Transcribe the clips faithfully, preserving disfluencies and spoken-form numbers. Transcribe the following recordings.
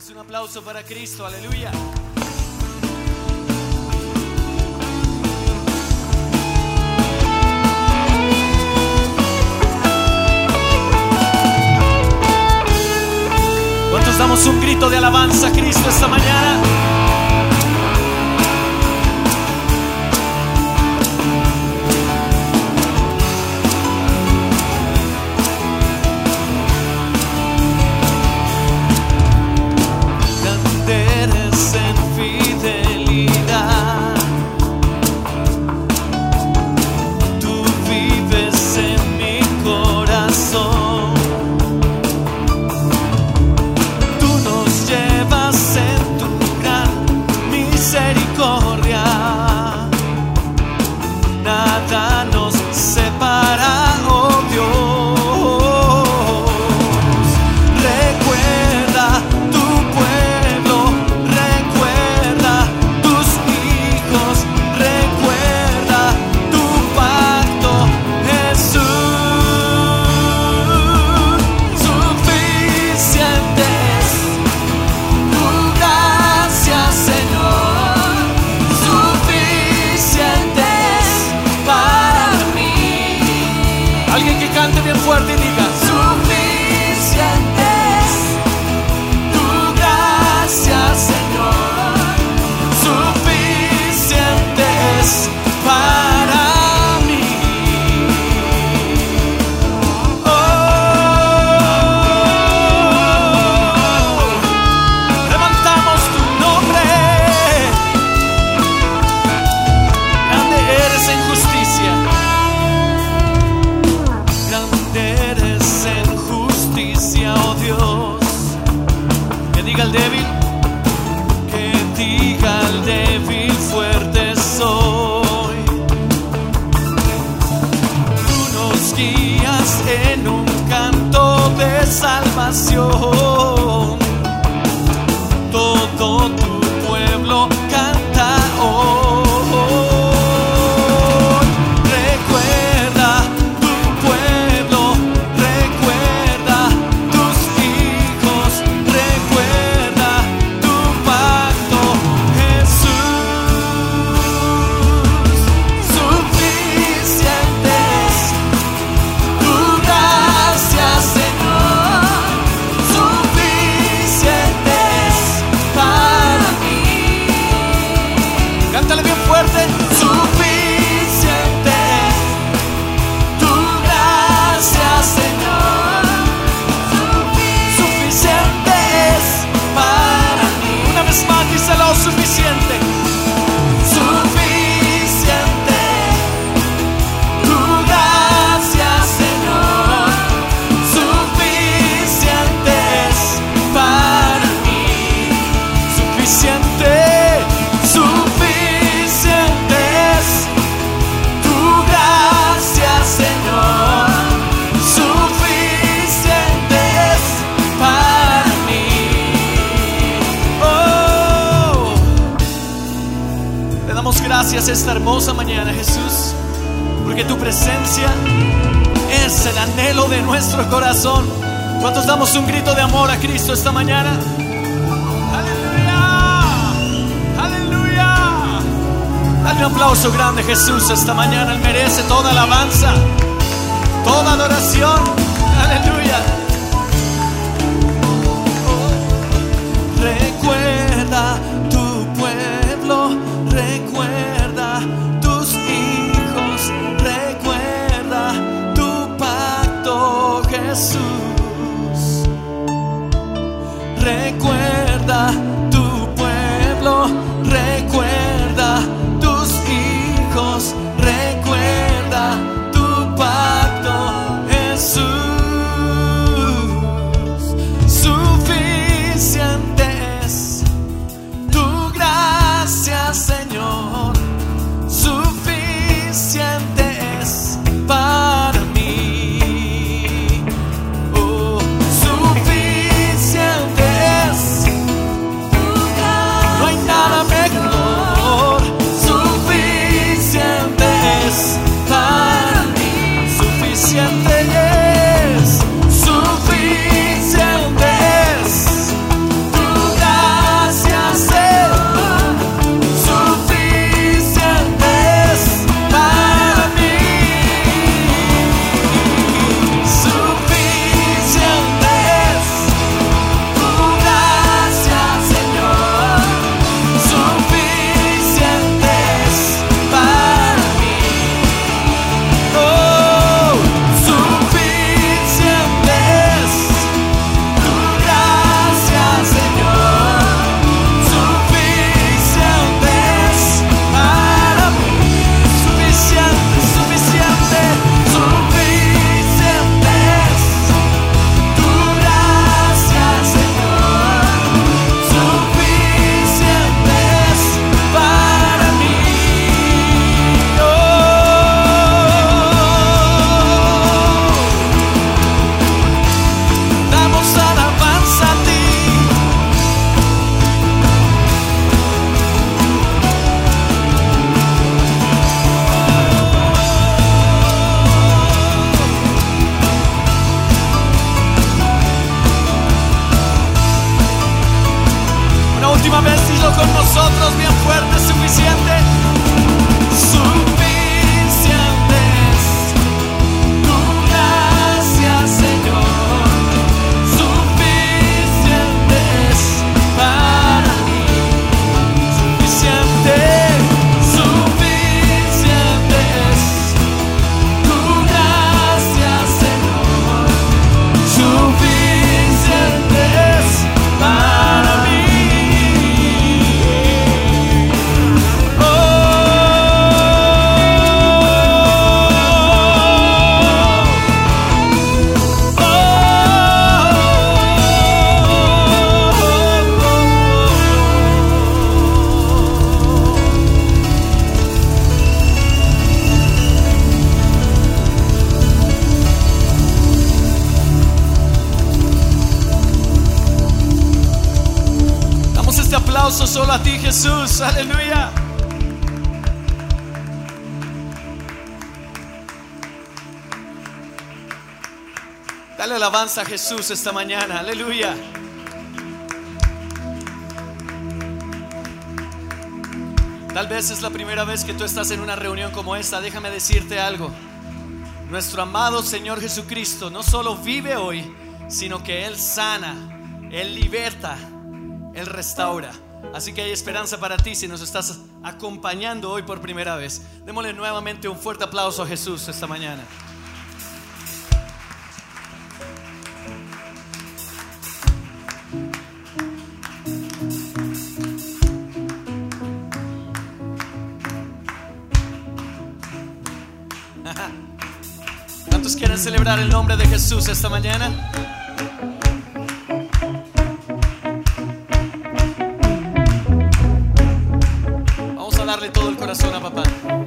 Es un aplauso para Cristo, aleluya. ¿Cuántos damos un grito de alabanza a Cristo esta mañana? Gracias esta hermosa mañana, Jesús, porque tu presencia es el anhelo de nuestro corazón. ¿Cuántos damos un grito de amor a Cristo esta mañana? ¡Aleluya! ¡Aleluya! Dale un aplauso grande a Jesús esta mañana. Él merece toda alabanza, toda adoración. ¡Aleluya! Recuerda tu pueblo, recuerda tus hijos, recuerda tu pacto, Jesús. Recuerda tu pueblo, recuerda tus hijos, recuerda tu pacto, Jesús. Suficiente es tu gracia, Señor. Suficiente es para mí. Oh, suficiente es última vez, dilo con nosotros bien fuerte. Suficiente. Suficiente es tu gracia, Señor. Suficiente es para mí. Suficiente. Suficiente es tu gracia, Señor. Suficiente es para mí. Aplauso solo a ti, Jesús. Aleluya. Dale alabanza a Jesús esta mañana. Aleluya. Tal vez es la primera vez que tú estás en una reunión como esta. Déjame decirte algo. Nuestro amado Señor Jesucristo no solo vive hoy, sino que Él sana, Él liberta, Él restaura. Así que hay esperanza para ti si nos estás acompañando hoy por primera vez. Démosle nuevamente un fuerte aplauso a Jesús esta mañana. ¿Cuántos quieren celebrar el nombre de Jesús esta mañana? Darle todo el corazón a papá.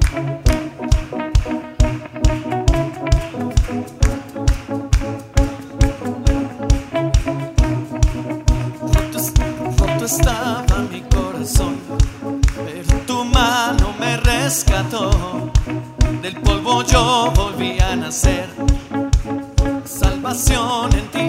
Roto, roto estaba mi corazón, pero tu mano me rescató. Del polvo yo volví a nacer. Salvación en ti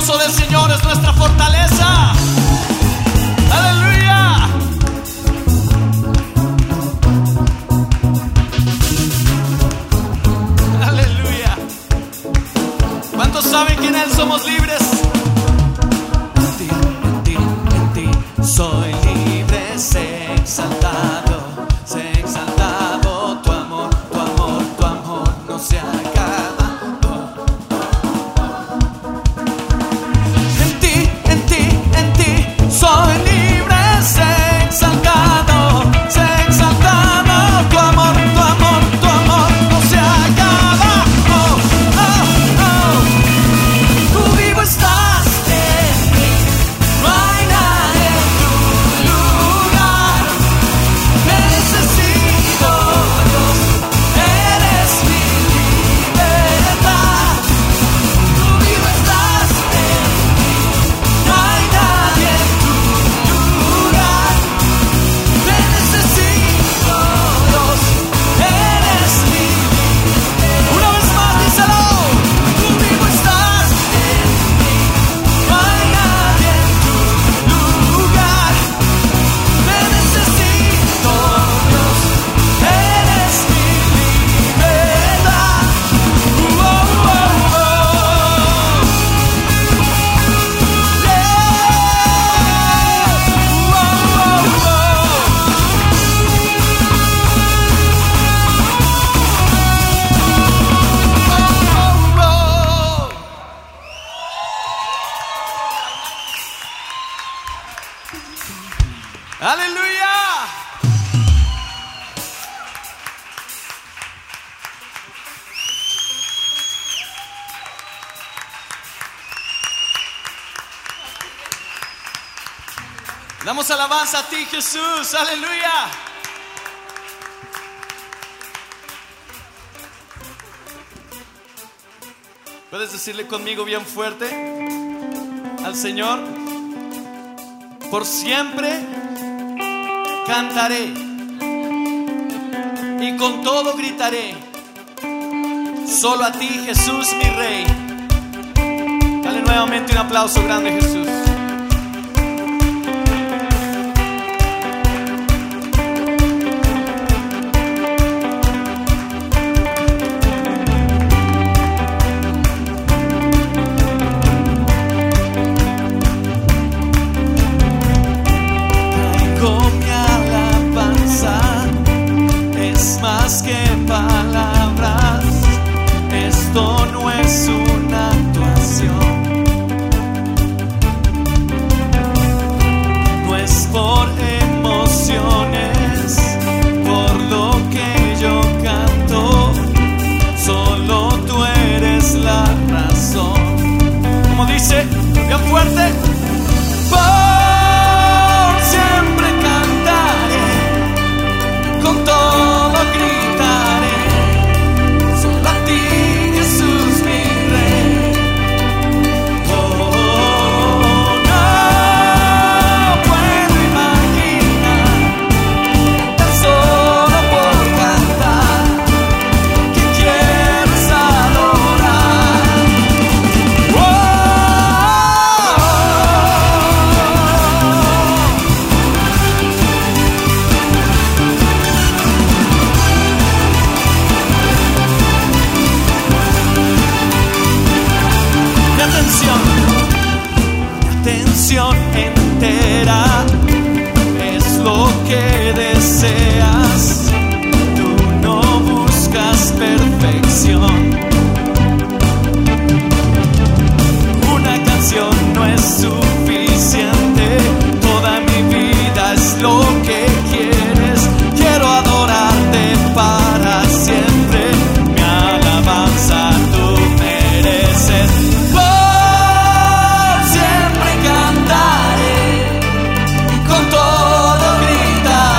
gozo del Señor es nuestra fortaleza. Aleluya. Aleluya. ¿Cuántos saben que en Él somos libres? En ti, en ti, en ti soy libre, sé exaltado, sé exaltado. Tu amor, tu amor, tu amor no se acaba. En ti, en ti, en ti soy libre, sé exaltado, sé exaltado. Tu amor, tu amor, tu amor no se acaba. Oh, oh, oh. Tú vivo estás en mí, no hay nadie en tu lugar. Me necesito, Dios, eres mi libertad. Tú vivo estás en mí, no hay nadie en tu lugar. Me necesito, Dios, eres mi libertad. Una vez más, díselo. Tú vivo estás en mí, no hay nadie en tu lugar. Me necesito, Dios, eres mi libertad. Oh, oh, oh. Yeah. Oh, oh, oh. Oh, oh, oh. Aleluya. Damos alabanza a ti, Jesús. Aleluya. ¿Puedes decirle conmigo bien fuerte al Señor? Por siempre cantaré y con todo gritaré, solo a ti, Jesús, mi Rey. Dale nuevamente un aplauso grande, Jesús. Traigo mi alabanza, es más que palabras. Esto no es una actuación, no es por emociones, por lo que yo canto. Solo tú eres la razón. Como dice, bien fuerte. Por siempre cantaré, con todo gritaré, solo a ti, Jesús, mi Rey. Oh, no puedo imaginar, tan solo por cantar, que quieres adorar. Oh, mi atención, mi atención entera es lo que deseas. Tú no buscas perfección. Una canción no es suficiente. Toda mi vida es lo que quieres. Quiero adorarte para siempre. Mi alabanza tú mereces. Por siempre cantaré y con todo gritaré.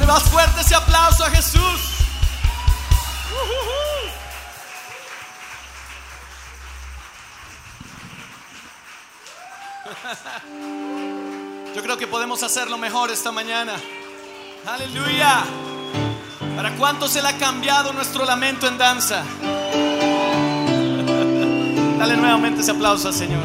más fuerte ese aplauso a Jesús. Uh-huh. Yo creo que podemos hacerlo mejor esta mañana. Aleluya. ¿Para cuánto se le ha cambiado nuestro lamento en danza? Dale nuevamente ese aplauso al Señor.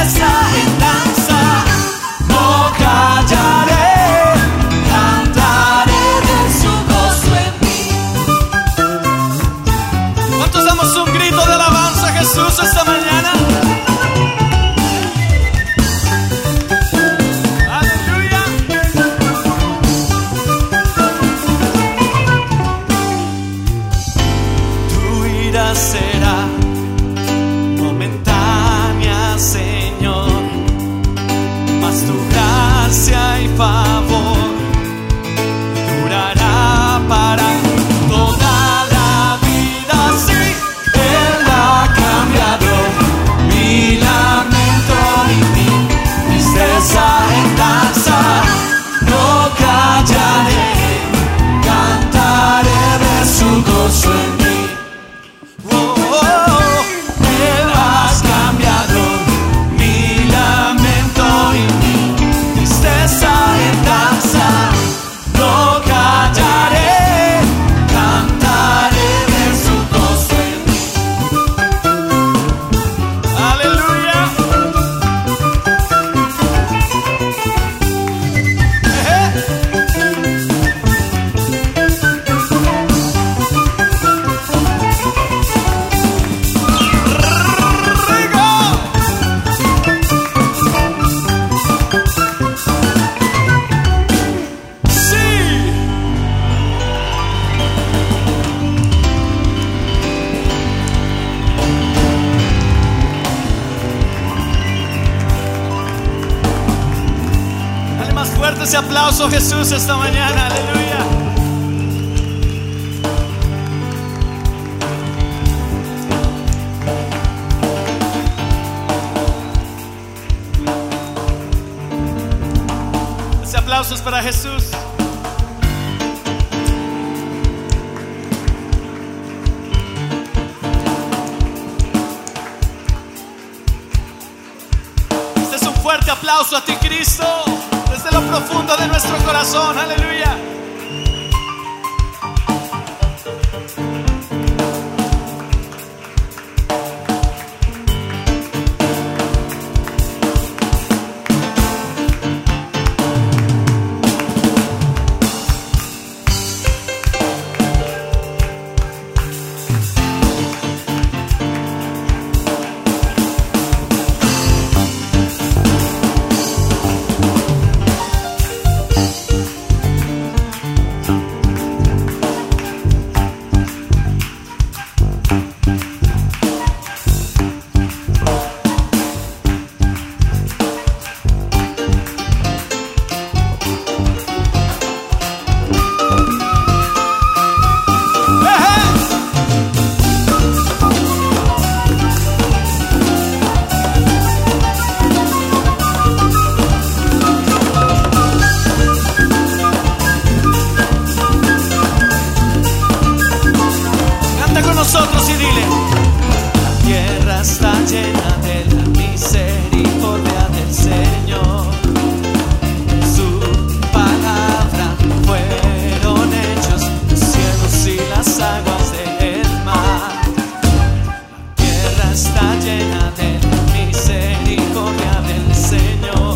Cantaré, cantaré. ese aplauso a Jesús esta mañana, aleluya. Ese aplauso es para Jesús. Este es un fuerte aplauso a ti, Cristo, desde lo profundo de nuestro corazón, aleluya. Nosotros y dile: la tierra está llena de la misericordia del Señor. Su palabra fueron hechos los cielos y las aguas del mar. La tierra está llena de la misericordia del Señor.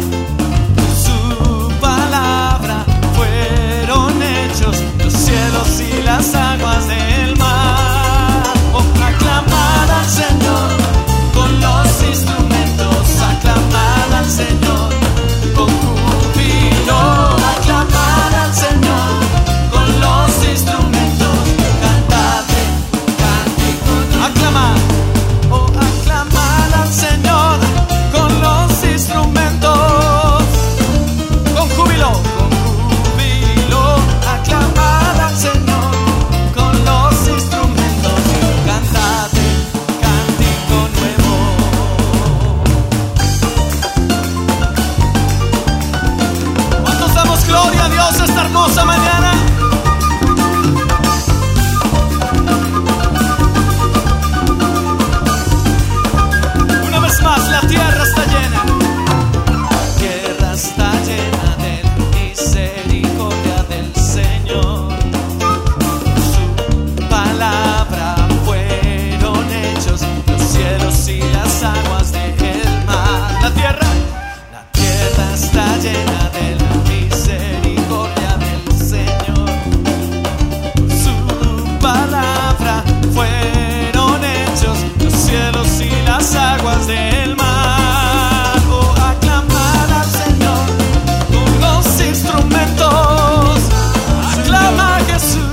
Su palabra fueron hechos los cielos y las aguas del mar. Aclamar al Señor con los instrumentos, aclamar al Señor con júbilo, aclamar al Señor con los instrumentos, cantate, cántico, aclamar, oh, aclamar al Señor con los instrumentos, con júbilo, con júbilo, aclamar al Señor con los instrumentos, cantate, cántico nuevo. ¿Cuántos damos gloria a Dios esta hermosa mañana? Una vez más, la tierra está llena. La tierra está llena de la misericordia del Señor. Su palabra fueron hechos los cielos y las aguas del mar. La tierra, la tierra está llena de la misericordia del Señor. Su palabra fueron hechos los cielos y las aguas del mar. Oh, aclamar al Señor con los instrumentos, aclama a Jesús.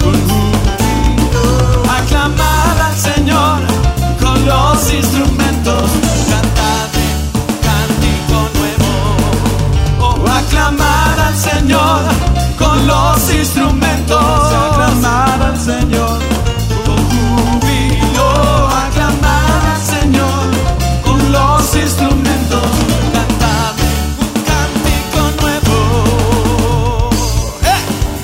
Aclamar al Señor con los instrumentos, cantate, cántico nuevo. Oh, aclamar al Señor con los instrumentos, aclamar al Señor con júbilo, aclamar al Señor con los instrumentos, cantate un cántico nuevo. ¡Eh!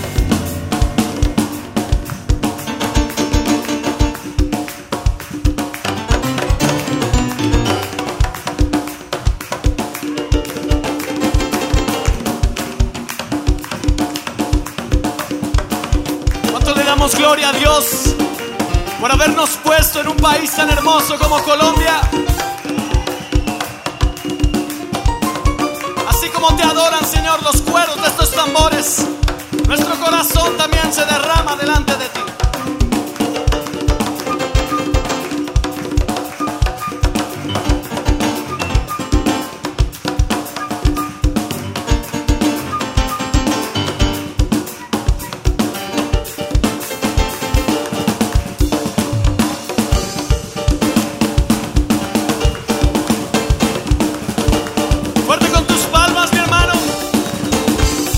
¿Cuánto le damos gloria a Dios por habernos puesto en un país tan hermoso como Colombia? Así como te adoran, Señor, los cueros de estos tambores, nuestro corazón también se derrama delante de ti. Fuerte con tus palmas, mi hermano.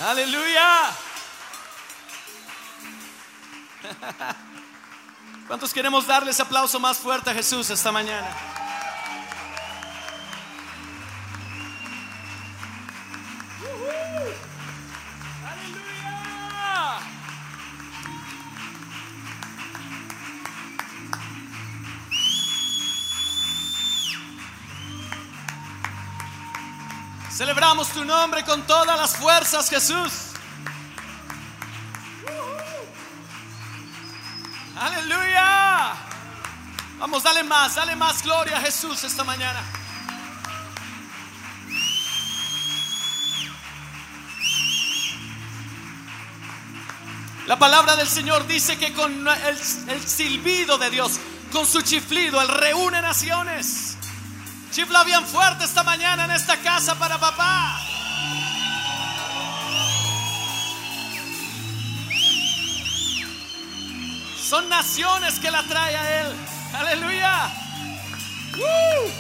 Aleluya. ¿Cuántos queremos darles aplauso más fuerte a Jesús esta mañana? Aleluya. Celebramos tu nombre con todas las fuerzas, Jesús. Aleluya. Vamos, dale más, dale más gloria a Jesús esta mañana. La palabra del Señor dice que con el, el silbido de Dios, con su chiflido, Él reúne naciones. Chifla bien fuerte esta mañana en esta casa para papá. Son naciones que la trae a Él. Aleluya. ¡Woo!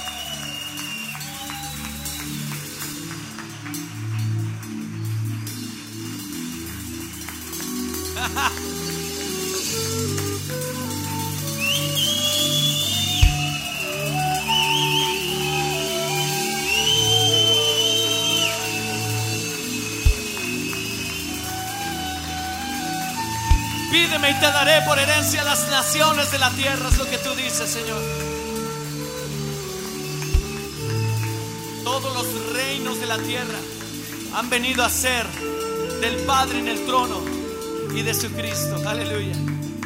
Pídeme y te daré por herencia las naciones de la tierra, es lo que tú dices, Señor. Todos los reinos de la tierra han venido a ser del Padre en el trono y de su Cristo. Aleluya.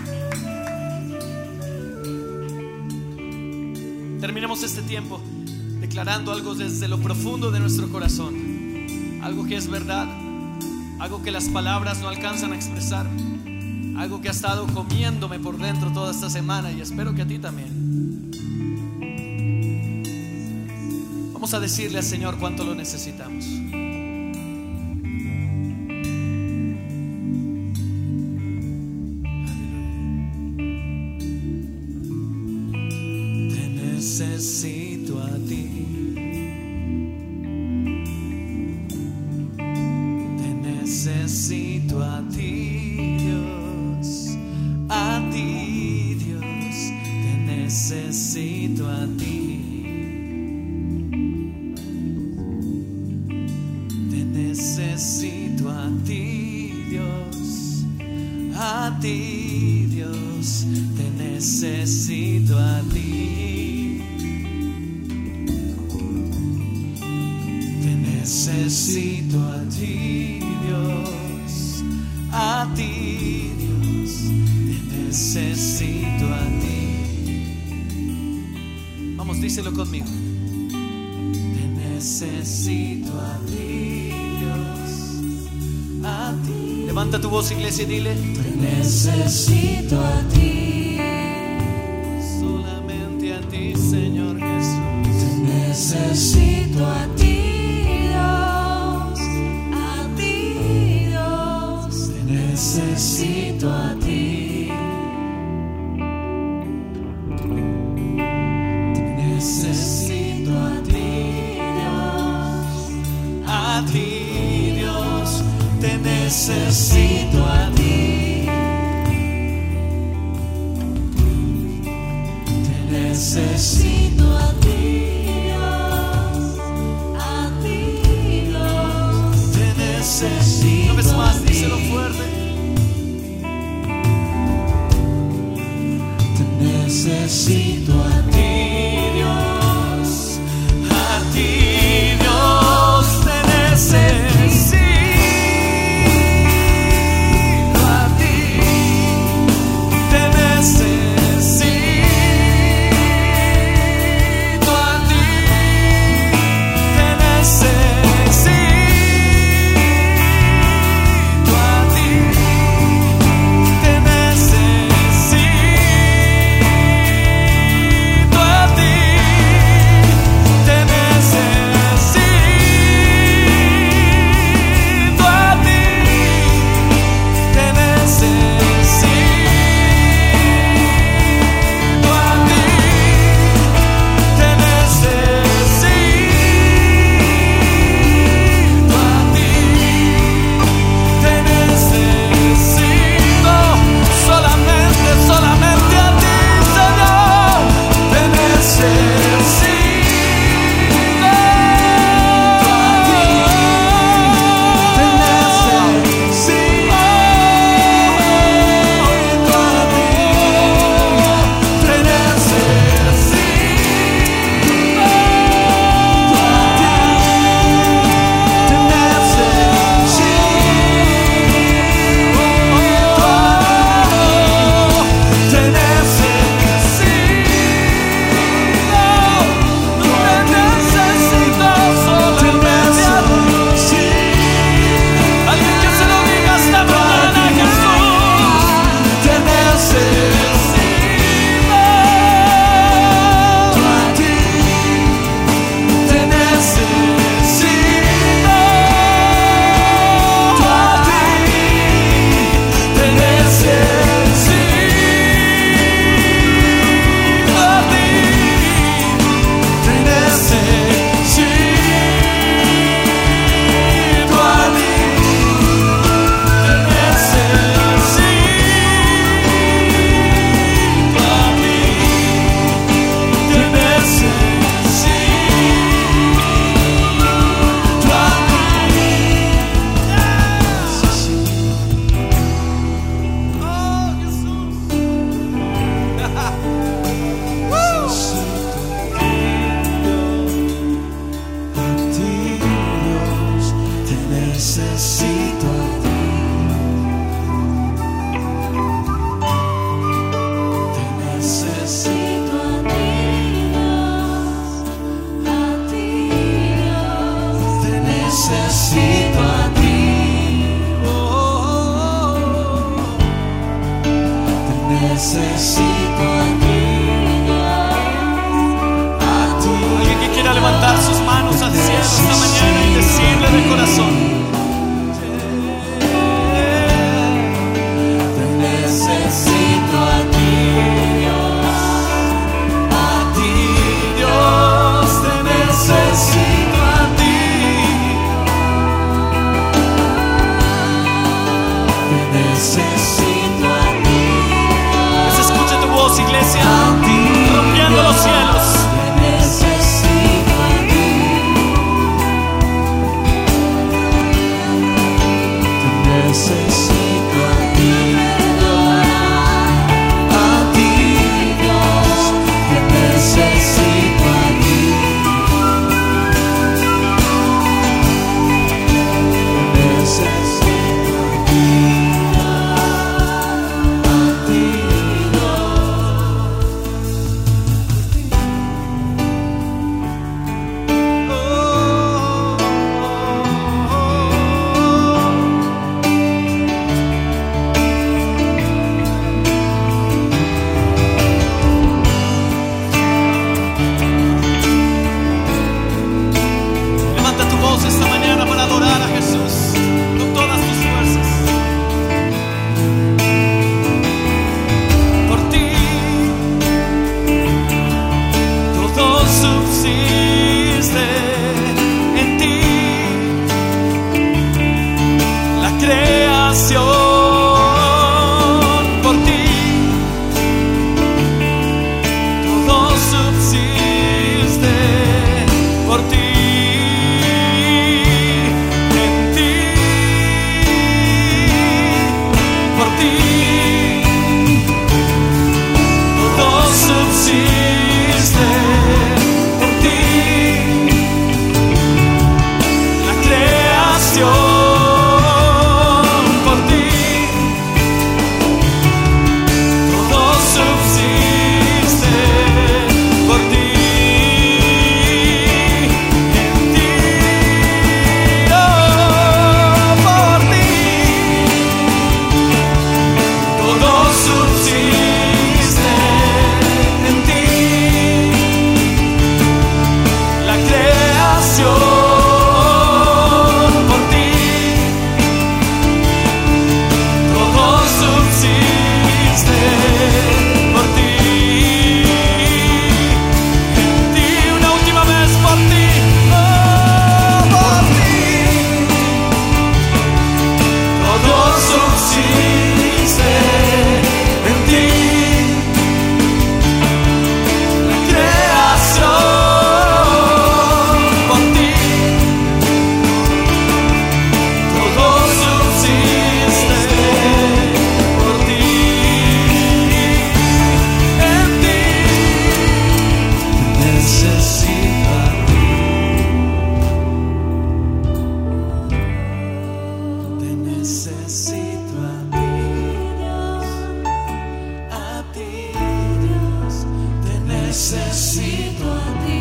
Terminemos este tiempo declarando algo desde lo profundo de nuestro corazón, algo que es verdad, algo que las palabras no alcanzan a expresar, algo que ha estado comiéndome por dentro toda esta semana y espero que a ti también. Vamos a decirle al Señor cuánto lo necesitamos. Te necesito a ti. Te necesito a ti. A ti, Dios, te necesito a ti. Te necesito a ti, Dios. A ti, Dios, te necesito a ti. Te necesito a ti, Dios. A ti, Dios. Necesito a ti. Vamos, díselo conmigo. Te necesito a ti, Dios. A ti. Levanta tu voz, iglesia, y dile: te necesito a ti. Solamente a ti, Señor Jesús. Te necesito a ti, Dios. A ti, Dios. Te necesito a ti. Necesito a ti, Dios. A ti, Dios. Te necesito a ti. Te necesito a ti, Dios. A ti, Dios. Te necesito. Una vez más, díselo fuerte. Te necesito a ti. Necesito necesito a ti, a ti, Dios, te necesito a ti, te necesito a ti, a ti, Levanta tu voz esta mañana para adorar a Jesús con todas tus fuerzas. Por ti todo subsiste, en ti la creación. Por ti todo subsiste, por ti. Por ti, todo subsiste, por ti, la creación, por ti, todo subsiste, por ti, en ti, oh, por ti. Todo subsiste en ti, la creación, por ti. Todo subsiste por ti, en ti. Una última vez por ti, oh, por ti. Todo subsiste en ti, la creación, por ti, todo subsiste por ti, en ti, necesito a ti, te necesito a ti. A ti, Dios, te necesito a ti,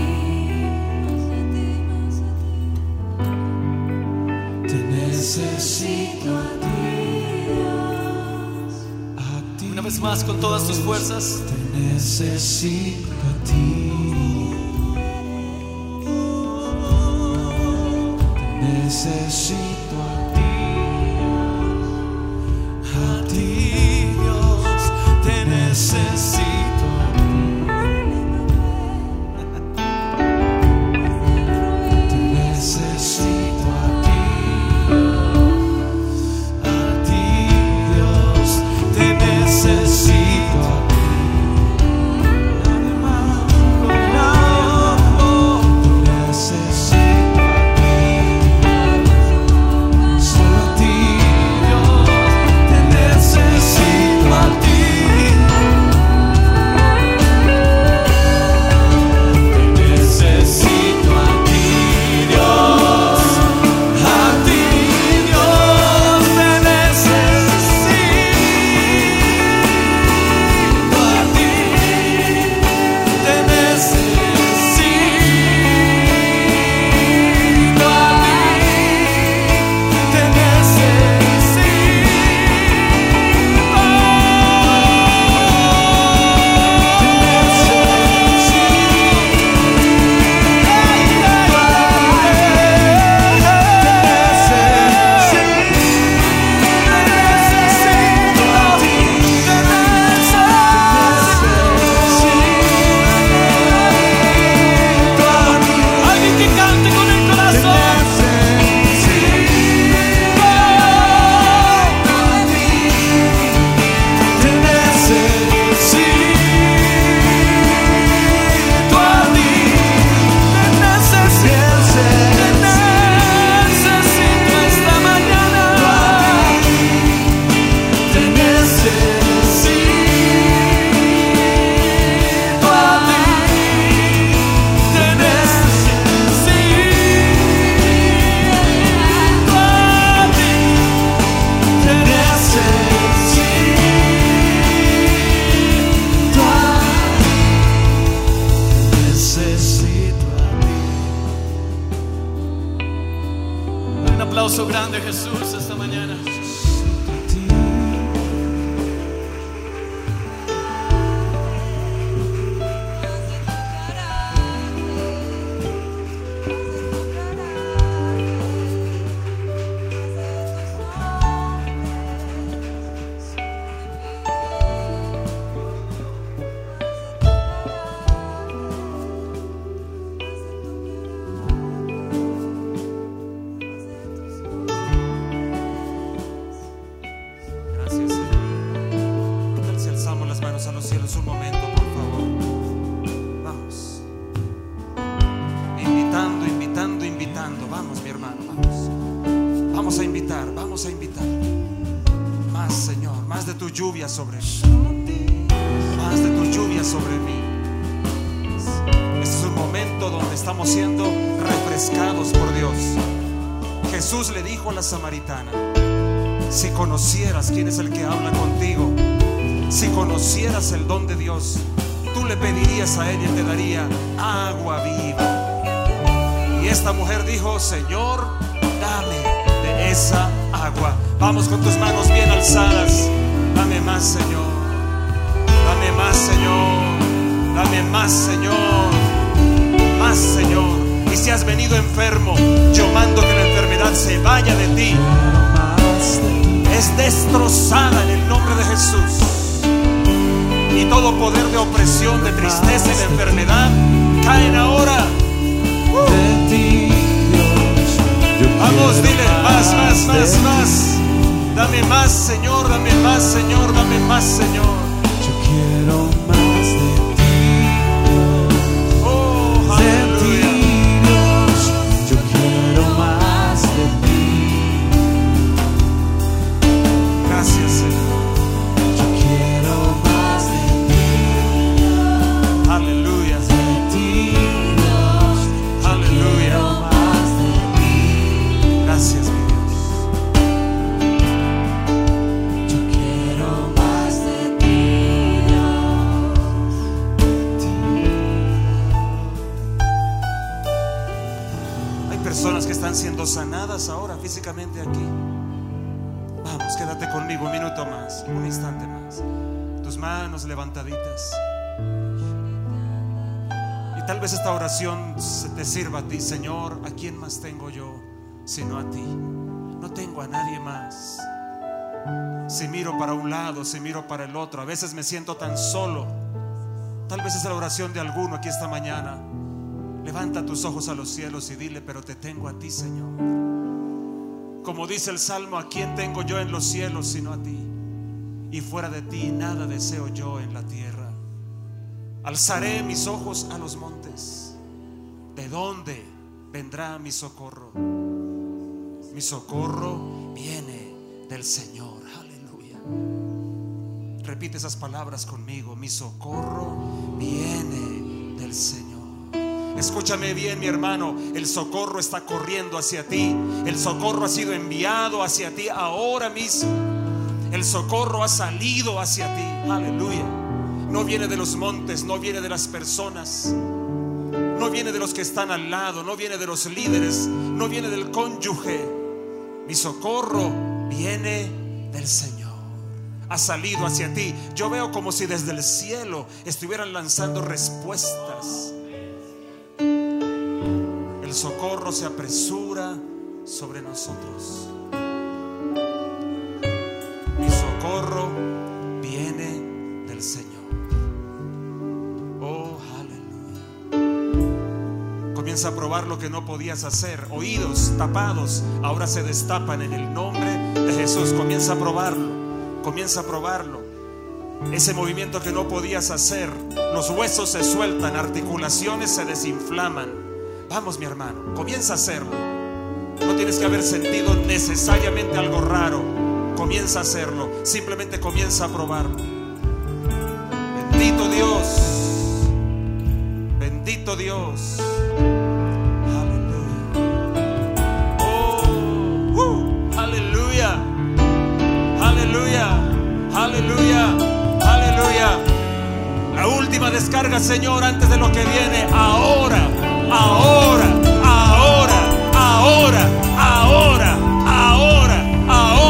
te necesito a ti, a ti. Una vez más con todas tus fuerzas. Te necesito a ti, te necesito a ti, a ti, Dios, te necesito a ti, te necesito a ti, a ti, Dios, te necesito a ti, nada más, nada más, te necesito a ti. mañana. Lluvia sobre mí, más de tu lluvia sobre mí. Este es un momento donde estamos siendo refrescados por Dios. Jesús le dijo a la samaritana: si conocieras quién es el que habla contigo, si conocieras el don de Dios, tú le pedirías a ella y te daría agua viva. Y esta mujer dijo: Señor, dame de esa agua. Vamos con tus manos bien alzadas. Dame más, Señor. Dame más, Señor. Dame más, Señor. Más, Señor. Y si has venido enfermo, yo mando que la enfermedad se vaya de ti. Es destrozada en el nombre de Jesús. Y todo poder de opresión, de tristeza y de enfermedad caen ahora. Uh. Vamos, dile más, más, más, más. Dame más, Señor, dame más, Señor, dame más, Señor. Yo quiero más de ti. Oh, aleluya. Dios, yo quiero más de ti. Gracias, Señor. Yo quiero más de ti. Aleluya. De ti, Dios. Yo Aleluya. quiero más de ti. Gracias, mi Dios. Personas que están siendo sanadas ahora físicamente aquí. Vamos, quédate conmigo un minuto más, un instante más. Tus manos levantaditas. Y tal vez esta oración se te sirva a ti. Señor, ¿a quién más tengo yo sino a ti? No tengo a nadie más. Si miro para un lado, si miro para el otro, a veces me siento tan solo. Tal vez es la oración de alguno aquí esta mañana. Levanta tus ojos a los cielos y dile: pero te tengo a ti, Señor. Como dice el Salmo: ¿a quién tengo yo en los cielos sino a ti? Y fuera de ti nada deseo yo en la tierra. Alzaré mis ojos a los montes. ¿De dónde vendrá mi socorro? Mi socorro viene del Señor. Aleluya. Repite esas palabras conmigo: mi socorro viene del Señor. Escúchame bien, mi hermano, el socorro está corriendo hacia ti. El socorro ha sido enviado hacia ti ahora mismo. El socorro ha salido hacia ti. Aleluya. No viene de los montes, no viene de las personas, no viene de los que están al lado, no viene de los líderes, no viene del cónyuge. Mi socorro viene del Señor. Ha salido hacia ti. Yo veo como si desde el cielo estuvieran lanzando respuestas. El socorro se apresura sobre nosotros. Mi socorro viene del Señor. Oh, aleluya. Comienza a probar lo que no podías hacer. Oídos tapados ahora se destapan en el nombre de Jesús. Comienza a probarlo. Comienza a probarlo. Ese movimiento que no podías hacer, los huesos se sueltan, articulaciones se desinflaman. Vamos, mi hermano, comienza a hacerlo. No tienes que haber sentido necesariamente algo raro. Comienza a hacerlo. Simplemente comienza a probarlo. Bendito Dios. Bendito Dios. Aleluya. Oh, uh, aleluya. Aleluya. Aleluya. Aleluya. La última descarga, Señor, antes de lo que viene. Ahora. Ahora, ahora, ahora, ahora, ahora, ahora.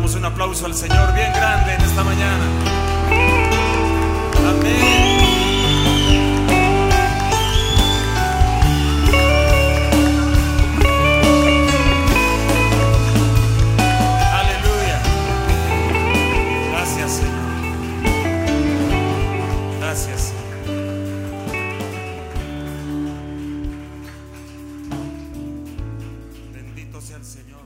damos un aplauso al Señor bien grande en esta mañana. Amén. Aleluya. Gracias, Señor. Gracias, Señor. Bendito sea el Señor.